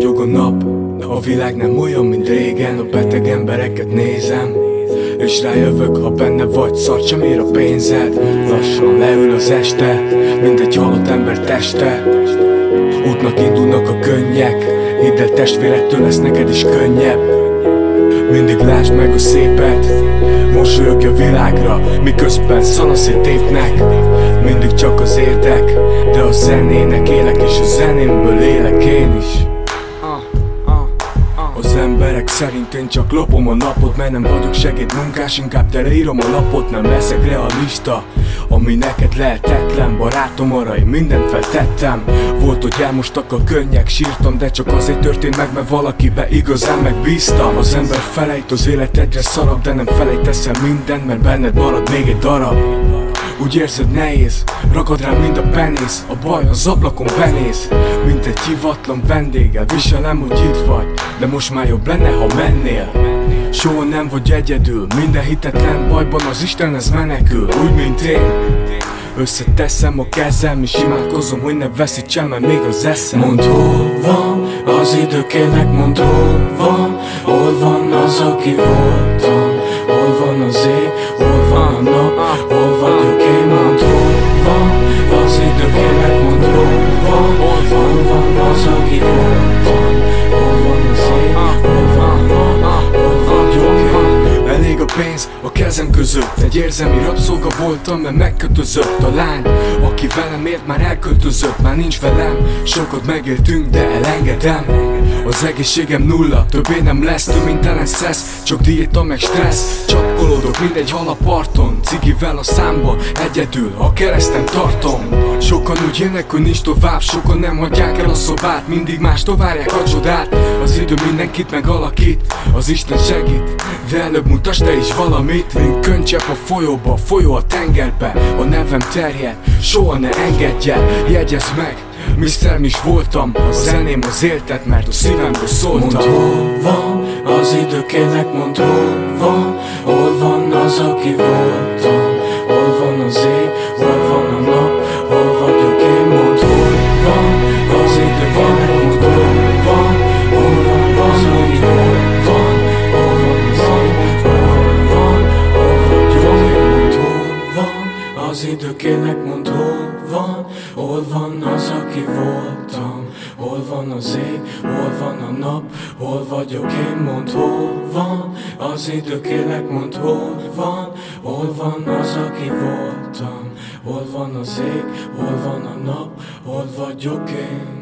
Ragyog a nap, a világ nem olyan, mint régen. A beteg embereket nézem, és rájövök, ha benne vagy, szart sem ér a pénzed. Lassan leül az este, mint egy halott ember teste. Útnak indulnak a könnyek, hidd el testvérettől lesz neked is könnyebb. Mindig lásd meg a szépet, mosolyogj a világra, miközben szanaszét tépnek. Mindig csak az érdek, de a zenének élek, és a zenémből élek én is. Az emberek szerint én csak lopom a napot, mert nem vagyok segédmunkás, inkább teleírom a lapot. Nem leszek realista, ami neked lehetetlen. Barátom, arra én mindent feltettem. Volt, hogy elmostak a könnyek, sírtam, de csak azért történt meg, mert valakibe igazán megbíztam. Az ember felejt, az élet egyre szarabb, de nem felejtesz el mindent, mert benned marad még egy darab. Úgy érzed nehéz, ragad rám mind a penész. A baj az ablakon benéz, mint egy hivatlan vendéggel. Viselem, hogy itt vagy, de most már jobb lenne, ha mennél. Soha nem vagy egyedül, minden hitetlen bajban az Istenhez menekül. Úgy, mint én, összeteszem a kezem, és imádkozom, hogy ne veszíts el, mert még az eszem. Mondd, hol van az idő, kérlek, mondd, hol van az, aki voltam. Hol van az ég, hol van a nap, hol vagyok én. Mondd, hol van az idő, kérlek, mondd, hol van az, aki voltam. Hol van az ég, hol van a nap, hol vagyok én. Elég a pénz a kezem között, egy érzelmi rabszolga voltam, mert megkötözött a lány, aki velem élt, már elköltözött, már nincs velem. Sokat megéltünk, de elengedem. Az egészségem nulla, többé nem lesz, töménytelen szesz, csak diéta meg stressz. Csapkolódok, mint egy hal a parton, cigivel a számba, egyedül a keresztem tartom. Sokan úgy jönnek, hogy nincs tovább, sokan nem hagyják el a szobát, mindig mástól várják a csodát. Az idő mindenkit megalakít, az Isten segít, de előbb mutass te is valamit. Mint könycsepp a folyóba, folyó a tengerbe, a nevem terjed, soha ne engedj el. Jegyezd meg, Mr. is voltam, a zeném az éltet, mert a szívemből szóltam. Mondd, hol van az idő, kérlek, mondd, hol van az, aki voltam. Hol van az ég, hol van a nap, hol vagyok én. Mondd, hol van az idő, kérlek, mondd, hol van az, aki voltam. Hol van az ég, hol vagyok én. Mondd, hol van az idő, kérlek, mondd, hol van az, aki voltam. Hol van az ég, hol van a nap, hol vagyok én. Mondd, hol van az idő, kérlek, mondd, hol van az, aki voltam. Hol van az ég, hol van a nap, hol vagyok én.